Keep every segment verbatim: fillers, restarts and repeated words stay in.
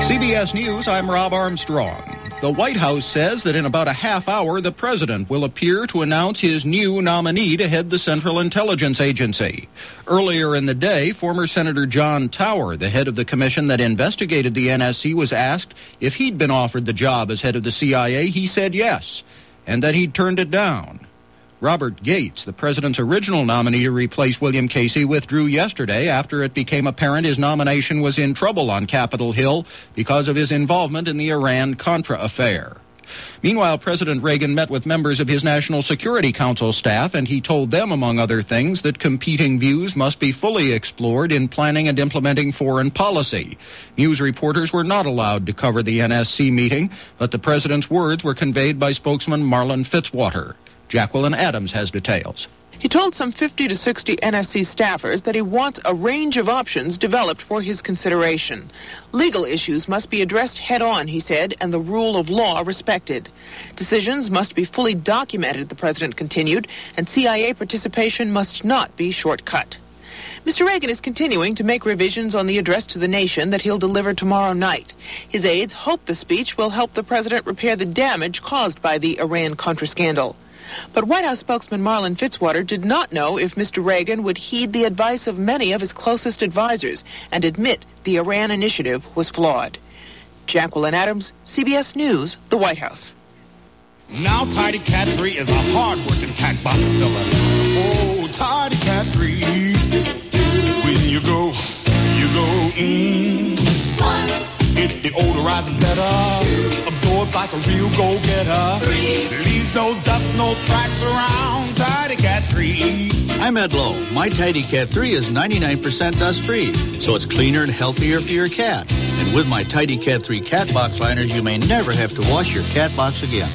C B S News, I'm Rob Armstrong. The White House says that in about a half hour, the president will appear to announce his new nominee to head the Central Intelligence Agency. Earlier in the day, former Senator John Tower, the head of the commission that investigated the N S C, was asked if he'd been offered the job as head of the C I A. He said yes, and that he'd turned it down. Robert Gates, the president's original nominee to replace William Casey, withdrew yesterday after it became apparent his nomination was in trouble on Capitol Hill because of his involvement in the Iran-Contra affair. Meanwhile, President Reagan met with members of his National Security Council staff, and he told them, among other things, that competing views must be fully explored in planning and implementing foreign policy. News reporters were not allowed to cover the N S C meeting, but the president's words were conveyed by spokesman Marlon Fitzwater. Jacqueline Adams has details. He told some fifty to sixty N S C staffers that he wants a range of options developed for his consideration. Legal issues must be addressed head-on, he said, and the rule of law respected. Decisions must be fully documented, the president continued, and C I A participation must not be shortcut. Mister Reagan is continuing to make revisions on the address to the nation that he'll deliver tomorrow night. His aides hope the speech will help the president repair the damage caused by the Iran-Contra scandal. But White House spokesman Marlon Fitzwater did not know if Mister Reagan would heed the advice of many of his closest advisors and admit the Iran initiative was flawed. Jacqueline Adams, C B S News, the White House. Now Tidy Cat three is a hard-working cat box filler. Oh, Tidy Cat three. When you go, you go, mmm. It deodorizes better. Two. Absorbs like a real go-getter. Three. Leaves no dust, no tracks around. Tidy Cat three. I'm Ed Lowe. My Tidy Cat three is ninety-nine percent dust-free, so it's cleaner and healthier for your cat. And with my Tidy Cat three cat box liners, you may never have to wash your cat box again.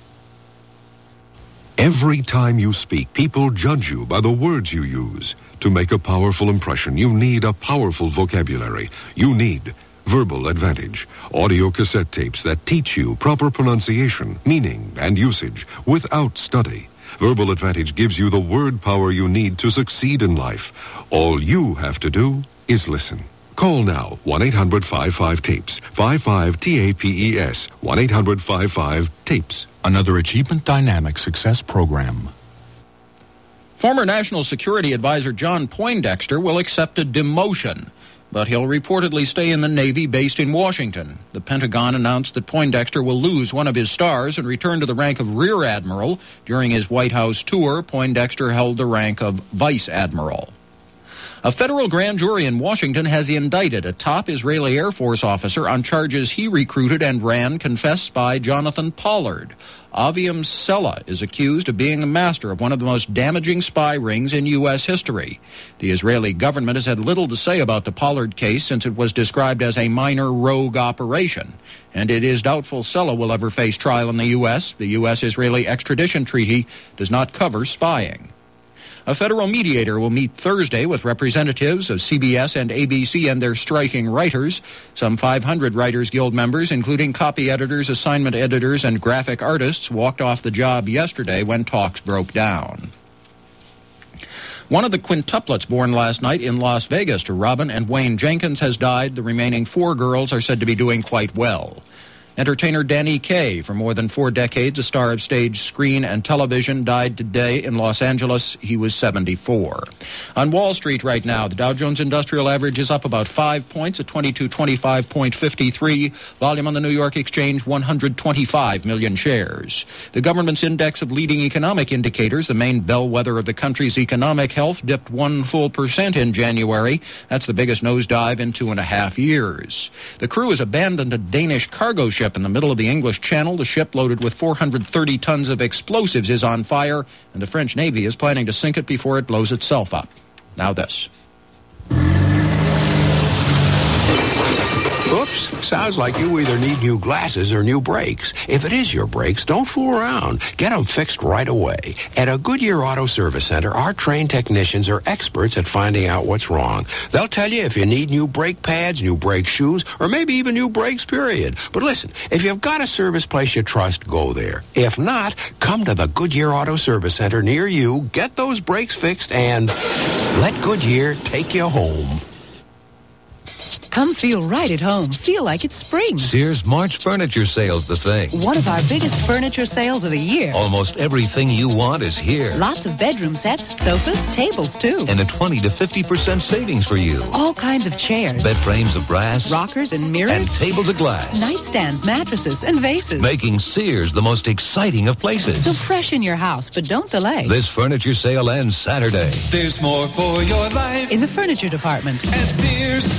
Every time you speak, people judge you by the words you use. To make a powerful impression, you need a powerful vocabulary. You need Verbal Advantage, audio cassette tapes that teach you proper pronunciation, meaning, and usage without study. Verbal Advantage gives you the word power you need to succeed in life. All you have to do is listen. Call now, one eight hundred fifty-five tapes, fifty-five T A P E S, one eight hundred fifty-five tapes. Another Achievement Dynamic Success Program. Former National Security Advisor John Poindexter will accept a demotion, but he'll reportedly stay in the Navy based in Washington. The Pentagon announced that Poindexter will lose one of his stars and return to the rank of Rear Admiral. During his White House tour, Poindexter held the rank of Vice Admiral. A federal grand jury in Washington has indicted a top Israeli Air Force officer on charges he recruited and ran confessed spy Jonathan Pollard. Aviam Sella is accused of being the master of one of the most damaging spy rings in U S history. The Israeli government has had little to say about the Pollard case since it was described as a minor rogue operation, and it is doubtful Sella will ever face trial in the U S. The U S-Israeli extradition treaty does not cover spying. A federal mediator will meet Thursday with representatives of C B S and A B C and their striking writers. Some five hundred Writers Guild members, including copy editors, assignment editors, and graphic artists, walked off the job yesterday when talks broke down. One of the quintuplets born last night in Las Vegas to Robin and Wayne Jenkins has died. The remaining four girls are said to be doing quite well. Entertainer Danny Kaye, for more than four decades a star of stage, screen, and television, died today in Los Angeles. He was seventy-four. On Wall Street right now, the Dow Jones Industrial Average is up about five points at twenty-two twenty-five point five three. Volume on the New York Exchange, one hundred twenty-five million shares. The government's index of leading economic indicators, the main bellwether of the country's economic health, dipped one full percent in January. That's the biggest nosedive in two and a half years. The crew has abandoned a Danish cargo ship in the middle of the English Channel. The ship, loaded with four hundred thirty tons of explosives, is on fire, and the French Navy is planning to sink it before it blows itself up. Now this. Oops, sounds like you either need new glasses or new brakes. If it is your brakes, don't fool around. Get them fixed right away. At a Goodyear Auto Service Center, our trained technicians are experts at finding out what's wrong. They'll tell you if you need new brake pads, new brake shoes, or maybe even new brakes, period. But listen, if you've got a service place you trust, go there. If not, come to the Goodyear Auto Service Center near you, get those brakes fixed, and let Goodyear take you home. Come feel right at home. Feel like it's spring. Sears March furniture sale's the thing. One of our biggest furniture sales of the year. Almost everything you want is here. Lots of bedroom sets, sofas, tables, too. And a twenty to fifty percent savings for you. All kinds of chairs. Bed frames of brass. Rockers and mirrors. And tables of glass. Nightstands, mattresses, and vases. Making Sears the most exciting of places. So freshen your house, but don't delay. This furniture sale ends Saturday. There's more for your life in the furniture department at Sears.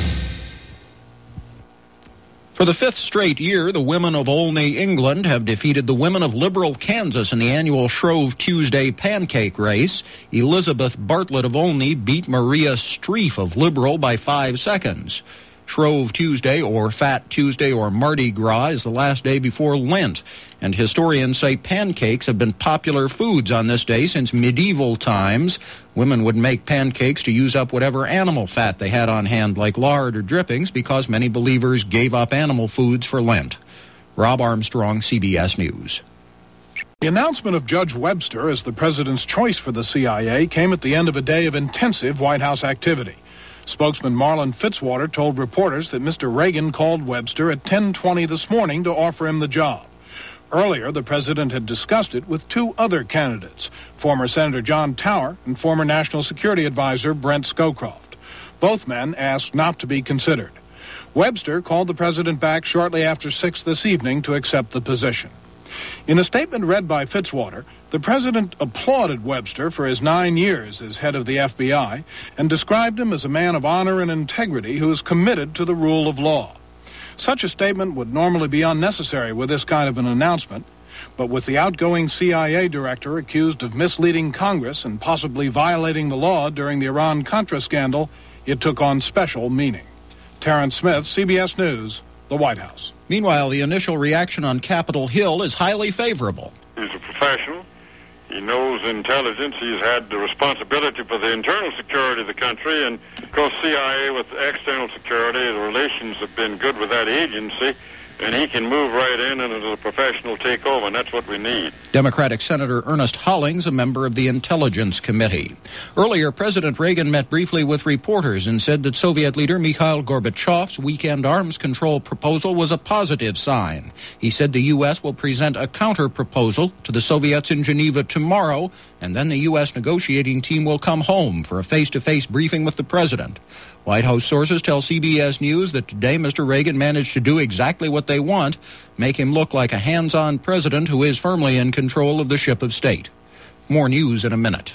For the fifth straight year, the women of Olney, England, have defeated the women of Liberal, Kansas in the annual Shrove Tuesday pancake race. Elizabeth Bartlett of Olney beat Maria Streif of Liberal by five seconds. Shrove Tuesday, or Fat Tuesday, or Mardi Gras is the last day before Lent, and historians say pancakes have been popular foods on this day since medieval times. Women would make pancakes to use up whatever animal fat they had on hand, like lard or drippings, because many believers gave up animal foods for Lent. Rob Armstrong, C B S News. The announcement of Judge Webster as the president's choice for the C I A came at the end of a day of intensive White House activity. Spokesman Marlon Fitzwater told reporters that Mister Reagan called Webster at ten twenty this morning to offer him the job. Earlier, the president had discussed it with two other candidates, former Senator John Tower and former National Security Advisor Brent Scowcroft. Both men asked not to be considered. Webster called the president back shortly after six this evening to accept the position. In a statement read by Fitzwater, the president applauded Webster for his nine years as head of the F B I and described him as a man of honor and integrity who is committed to the rule of law. Such a statement would normally be unnecessary with this kind of an announcement, but with the outgoing C I A director accused of misleading Congress and possibly violating the law during the Iran-Contra scandal, it took on special meaning. Terrence Smith, C B S News, the White House. Meanwhile, the initial reaction on Capitol Hill is highly favorable. He's a professional. He knows intelligence. He's had the responsibility for the internal security of the country, and of course C I A with external security. The relations have been good with that agency, and he can move right in and as a professional take over, and that's what we need. Democratic Senator Ernest Hollings, a member of the Intelligence Committee. Earlier, President Reagan met briefly with reporters and said that Soviet leader Mikhail Gorbachev's weekend arms control proposal was a positive sign. He said the U S will present a counter-proposal to the Soviets in Geneva tomorrow, and then the U S negotiating team will come home for a face-to-face briefing with the president. White House sources tell C B S News that today Mister Reagan managed to do exactly what they want, make him look like a hands-on president who is firmly in control of the ship of state. More news in a minute.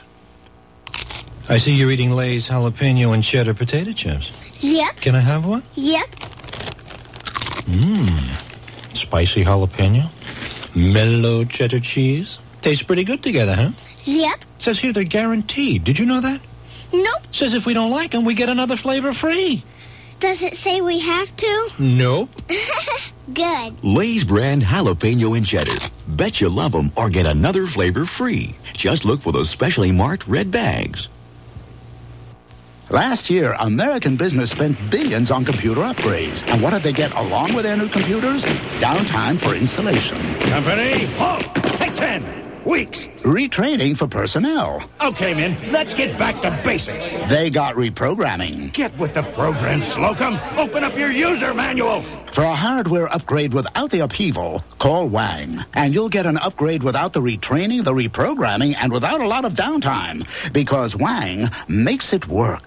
I see you're eating Lay's jalapeno and cheddar potato chips. Yep. Can I have one? Yep. Mmm. Spicy jalapeno. Mellow cheddar cheese. Tastes pretty good together, huh? Yep. Says here they're guaranteed. Did you know that? Nope. Says if we don't like them, we get another flavor free. Does it say we have to? Nope. Good. Lay's brand jalapeno and cheddar. Bet you love them or get another flavor free. Just look for those specially marked red bags. Last year, American business spent billions on computer upgrades. And what did they get along with their new computers? Downtime for installation. Company, halt! Take ten! Weeks. Retraining for personnel. Okay, men, let's get back to basics. They got reprogramming. Get with the program, Slocum. Open up your user manual. For a hardware upgrade without the upheaval, call Wang. And you'll get an upgrade without the retraining, the reprogramming, and without a lot of downtime. Because Wang makes it work.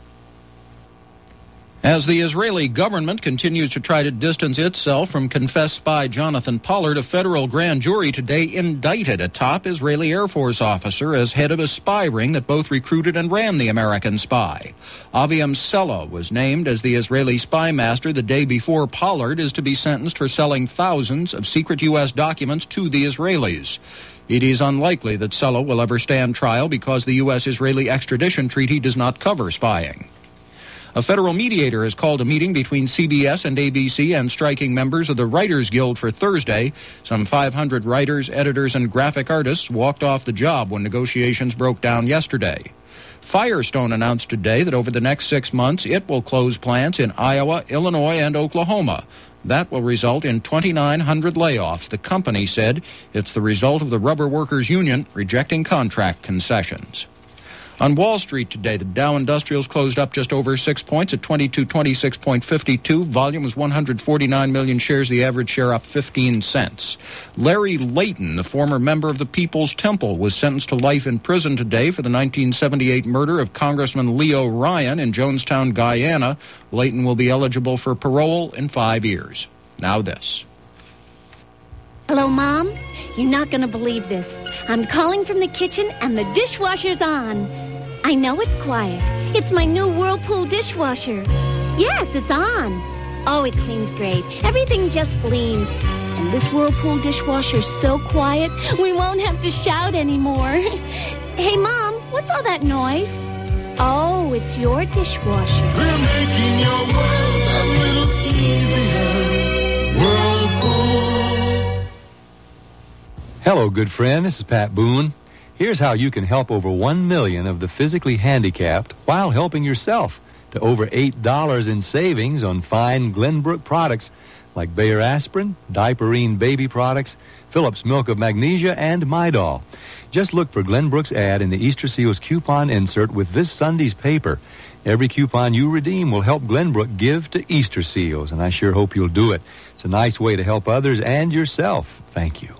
As the Israeli government continues to try to distance itself from confessed spy Jonathan Pollard, a federal grand jury today indicted a top Israeli Air Force officer as head of a spy ring that both recruited and ran the American spy. Aviam Sella was named as the Israeli spy master the day before Pollard is to be sentenced for selling thousands of secret U S documents to the Israelis. It is unlikely that Sella will ever stand trial because the U S-Israeli extradition treaty does not cover spying. A federal mediator has called a meeting between C B S and A B C and striking members of the Writers Guild for Thursday. Some five hundred writers, editors, and graphic artists walked off the job when negotiations broke down yesterday. Firestone announced today that over the next six months it will close plants in Iowa, Illinois, and Oklahoma. That will result in twenty-nine hundred layoffs. The company said it's the result of the Rubber Workers Union rejecting contract concessions. On Wall Street today, the Dow Industrials closed up just over six points at twenty-two twenty-six point five two. Volume was one hundred forty-nine million shares, the average share up fifteen cents. Larry Layton, the former member of the People's Temple, was sentenced to life in prison today for the nineteen seventy-eight murder of Congressman Leo Ryan in Jonestown, Guyana. Layton will be eligible for parole in five years. Now this. Hello, Mom. You're not going to believe this. I'm calling from the kitchen and the dishwasher's on. I know it's quiet. It's my new Whirlpool dishwasher. Yes, it's on. Oh, it cleans great. Everything just gleams. And this Whirlpool dishwasher's so quiet, we won't have to shout anymore. Hey, Mom, what's all that noise? Oh, it's your dishwasher. We're making your world a little easier. Whirlpool. Hello, good friend. This is Pat Boone. Here's how you can help over one million of the physically handicapped while helping yourself to over eight dollars in savings on fine Glenbrook products like Bayer Aspirin, Diaperine baby products, Phillips Milk of Magnesia, and Midol. Just look for Glenbrook's ad in the Easter Seals coupon insert with this Sunday's paper. Every coupon you redeem will help Glenbrook give to Easter Seals, and I sure hope you'll do it. It's a nice way to help others and yourself. Thank you.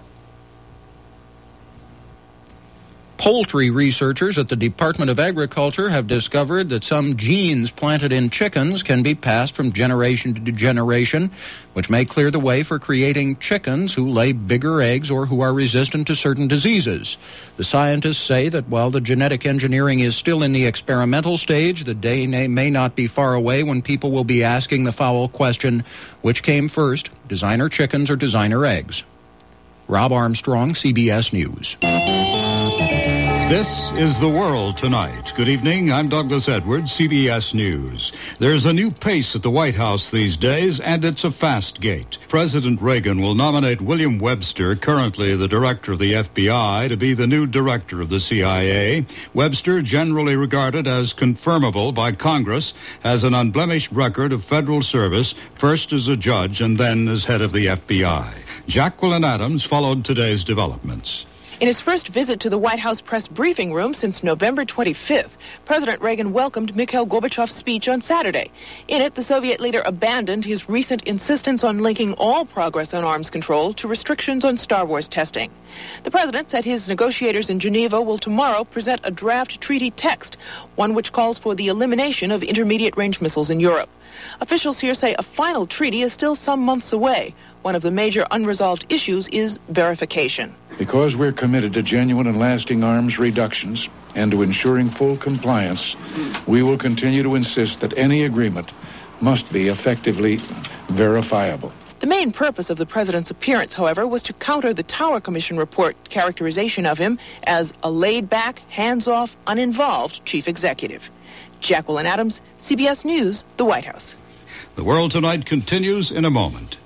Poultry researchers at the Department of Agriculture have discovered that some genes planted in chickens can be passed from generation to generation, which may clear the way for creating chickens who lay bigger eggs or who are resistant to certain diseases. The scientists say that while the genetic engineering is still in the experimental stage, the day may not be far away when people will be asking the foul question, which came first, designer chickens or designer eggs? Rob Armstrong, C B S News. This is The World Tonight. Good evening. I'm Douglas Edwards, C B S News. There's a new pace at the White House these days, and it's a fast gait. President Reagan will nominate William Webster, currently the director of the F B I, to be the new director of the C I A. Webster, generally regarded as confirmable by Congress, has an unblemished record of federal service, first as a judge and then as head of the F B I. Jacqueline Adams followed today's developments. In his first visit to the White House press briefing room since November twenty-fifth, President Reagan welcomed Mikhail Gorbachev's speech on Saturday. In it, the Soviet leader abandoned his recent insistence on linking all progress on arms control to restrictions on Star Wars testing. The president said his negotiators in Geneva will tomorrow present a draft treaty text, one which calls for the elimination of intermediate-range missiles in Europe. Officials here say a final treaty is still some months away. One of the major unresolved issues is verification. Because we're committed to genuine and lasting arms reductions and to ensuring full compliance, we will continue to insist that any agreement must be effectively verifiable. The main purpose of the president's appearance, however, was to counter the Tower Commission report characterization of him as a laid-back, hands-off, uninvolved chief executive. Jacqueline Adams, C B S News, the White House. The World Tonight continues in a moment.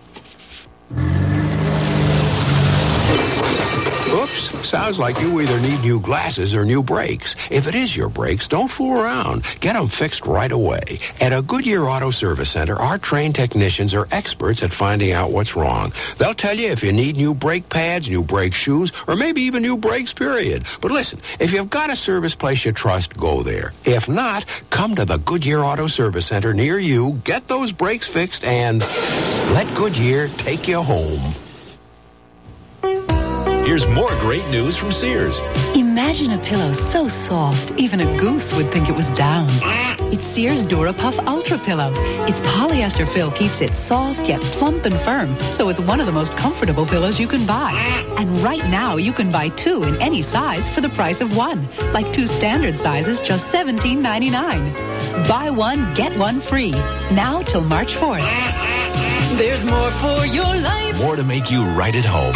Oops, sounds like you either need new glasses or new brakes. If it is your brakes, don't fool around. Get them fixed right away. At a Goodyear Auto Service Center, our trained technicians are experts at finding out what's wrong. They'll tell you if you need new brake pads, new brake shoes, or maybe even new brakes, period. But listen, if you've got a service place you trust, go there. If not, come to the Goodyear Auto Service Center near you, get those brakes fixed, and let Goodyear take you home. Here's more great news from Sears. Imagine a pillow so soft, even a goose would think it was down. It's Sears DuraPuff Ultra Pillow. Its polyester fill keeps it soft yet plump and firm, so it's one of the most comfortable pillows you can buy. And right now, you can buy two in any size for the price of one, like two standard sizes, just seventeen ninety-nine. Buy one, get one free. Now till March fourth. There's more for your life. More to make you right at home.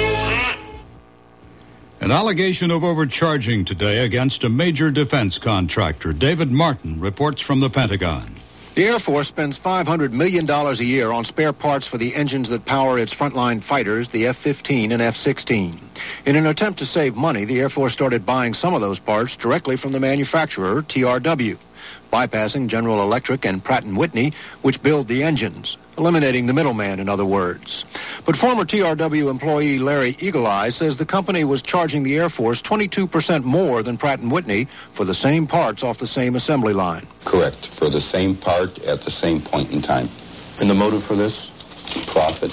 An allegation of overcharging today against a major defense contractor. David Martin reports from the Pentagon. The Air Force spends five hundred million dollars a year on spare parts for the engines that power its frontline fighters, the F fifteen and F sixteen. In an attempt to save money, the Air Force started buying some of those parts directly from the manufacturer, T R W. bypassing General Electric and Pratt and Whitney, which build the engines, eliminating the middleman, in other words. But former T R W employee Larry Eagle Eye says the company was charging the Air Force twenty-two percent more than Pratt and Whitney for the same parts off the same assembly line. Correct, for the same part at the same point in time. And the motive for this? Profit.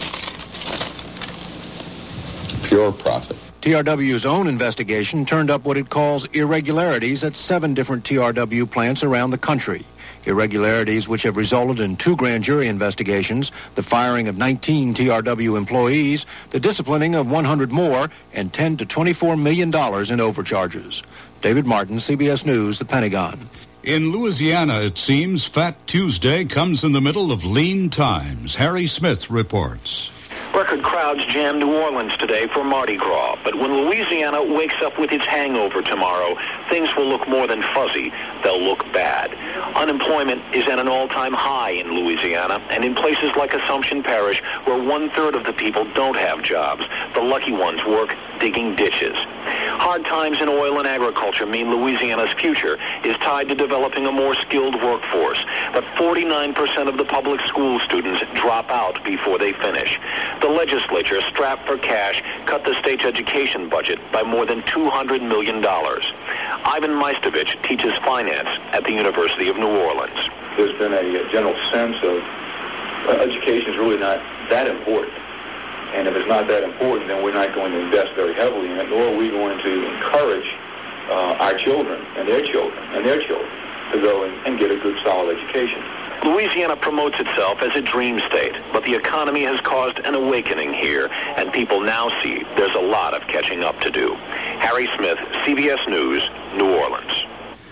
Pure profit. T R W's own investigation turned up what it calls irregularities at seven different T R W plants around the country. Irregularities which have resulted in two grand jury investigations, the firing of nineteen T R W employees, the disciplining of one hundred more, and ten to twenty-four million dollars in overcharges. David Martin, C B S News, the Pentagon. In Louisiana, it seems Fat Tuesday comes in the middle of lean times. Harry Smith reports. Record crowds jam New Orleans today for Mardi Gras, but when Louisiana wakes up with its hangover tomorrow, things will look more than fuzzy. They'll look bad. Unemployment is at an all-time high in Louisiana, and in places like Assumption Parish, where one-third of the people don't have jobs, the lucky ones work digging ditches. Hard times in oil and agriculture mean Louisiana's future is tied to developing a more skilled workforce, but forty-nine percent of the public school students drop out before they finish. The legislature, strapped for cash, cut the state's education budget by more than two hundred million dollars. Ivan Maistovich teaches finance at the University of New Orleans. There's been a general sense of uh, education is really not that important. And if it's not that important, then we're not going to invest very heavily in it, nor are we going to encourage uh, our children and their children and their children to go and, and get a good, solid education. Louisiana promotes itself as a dream state, but the economy has caused an awakening here, and people now see there's a lot of catching up to do. Harry Smith, C B S News, New Orleans.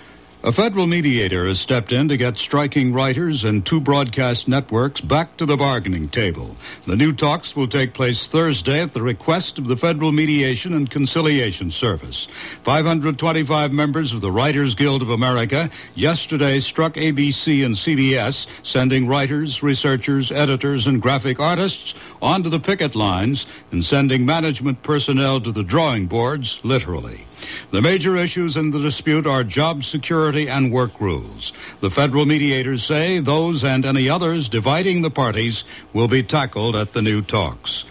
A federal mediator has stepped in to get striking writers and two broadcast networks back to the bargaining table. The new talks will take place Thursday at the request of the Federal Mediation and Conciliation Service. five hundred twenty-five members of the Writers Guild of America yesterday struck A B C and C B S, sending writers, researchers, editors, and graphic artists onto the picket lines and sending management personnel to the drawing boards, literally. The major issues in the dispute are job security and work rules. The federal mediators say those and any others dividing the parties will be tackled at the new talks.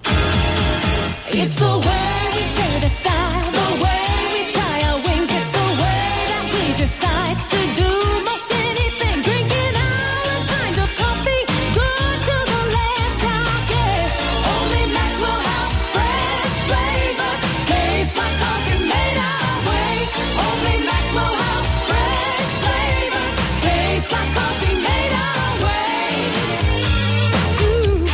It's the way we play the style, the way we try our wings. It's the way that we decide to do most anything. Drinking our kind of coffee, good to the last drop, yeah. Only Maxwell House fresh flavor, tastes like coffee made our way. Only Maxwell House fresh flavor, tastes like coffee made our way. Ooh.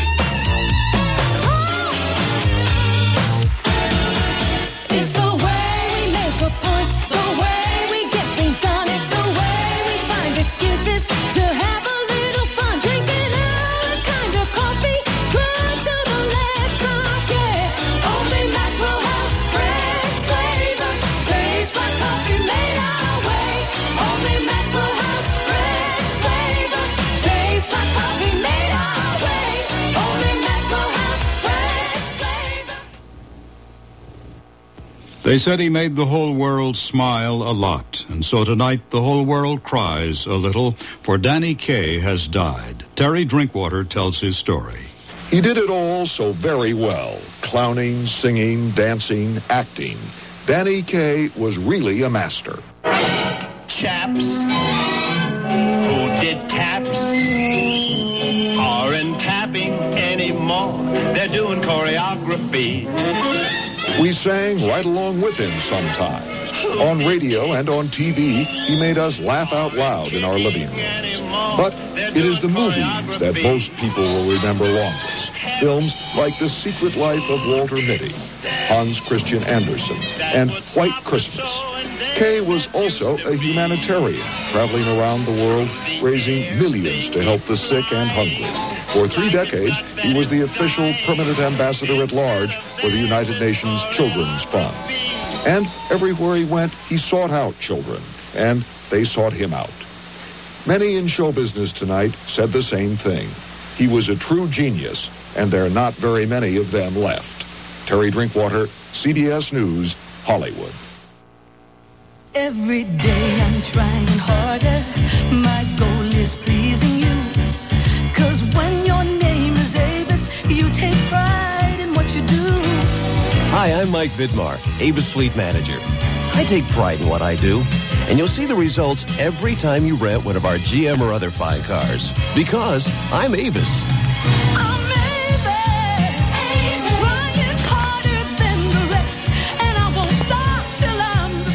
It's the way we make a point, the way we get things done. It's the way we find excuses to have a little fun. Drinking our kind of coffee, good to the last drop, yeah. Only Maxwell House fresh flavor, tastes like coffee made our way. Only Maxwell House fresh flavor, tastes like coffee made our way. Only Maxwell House fresh flavor. They said he made the whole world smile a lot, and so tonight the whole world cries a little, for Danny Kaye has died. Terry Drinkwater tells his story. He did it all so very well. Clowning, singing, dancing, acting. Danny Kaye was really a master. Chaps who did taps aren't tapping anymore. They're doing choreography. We sang right along with him sometimes. On radio and on T V, he made us laugh out loud in our living rooms. But it is the movies that most people will remember longest. Films like The Secret Life of Walter Mitty, Hans Christian Andersen, and White Christmas. Kaye was also a humanitarian, traveling around the world, raising millions to help the sick and hungry. For three decades, he was the official permanent ambassador at large for the United Nations Children's Fund. And everywhere he went, he sought out children, and they sought him out. Many in show business tonight said the same thing. He was a true genius, and there are not very many of them left. Terry Drinkwater, C B S News, Hollywood. Every day I'm trying harder. My goal is pleasing you. Cause when your name is Avis, you take pride in what you do. Hi, I'm Mike Vidmar, Avis Fleet Manager. I take pride in what I do, and you'll see the results every time you rent one of our G M or other fine cars. Because I'm Avis. I'm Avis. Avis. Trying harder than the rest, and I won't stop till I'm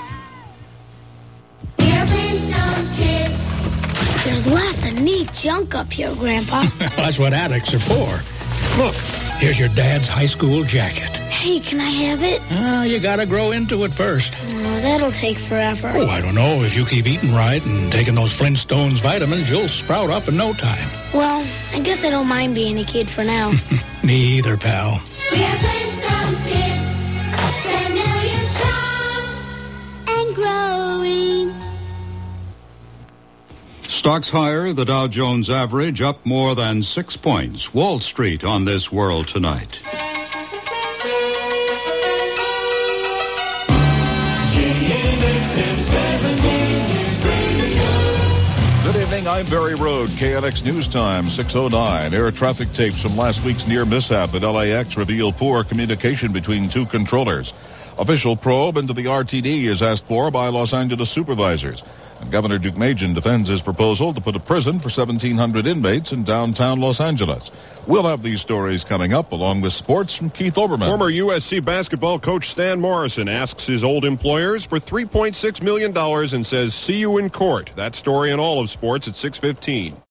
the best. We're Flintstones kids. There's lots of neat junk up here, Grandpa. That's what attics are for. Look, here's your dad's high school jacket. Hey, can I have it? Ah, you gotta grow into it first. Oh, that'll take forever. Oh, I don't know. If you keep eating right and taking those Flintstones vitamins, you'll sprout up in no time. Well, I guess I don't mind being a kid for now. Me either, pal. We're Flintstones kids. Ten million strong and growing. Stocks higher, the Dow Jones average up more than six points. Wall Street on This World Tonight. Good evening, I'm Barry Road, K N X News Time, six oh nine. Air traffic tapes from last week's near mishap at L A X reveal poor communication between two controllers. Official probe into the R T D is asked for by Los Angeles supervisors. And Governor Deukmejian defends his proposal to put a prison for seventeen hundred inmates in downtown Los Angeles. We'll have these stories coming up, along with sports from Keith Olbermann. Former U S C basketball coach Stan Morrison asks his old employers for three point six million dollars and says, see you in court. That story and all of sports at six fifteen.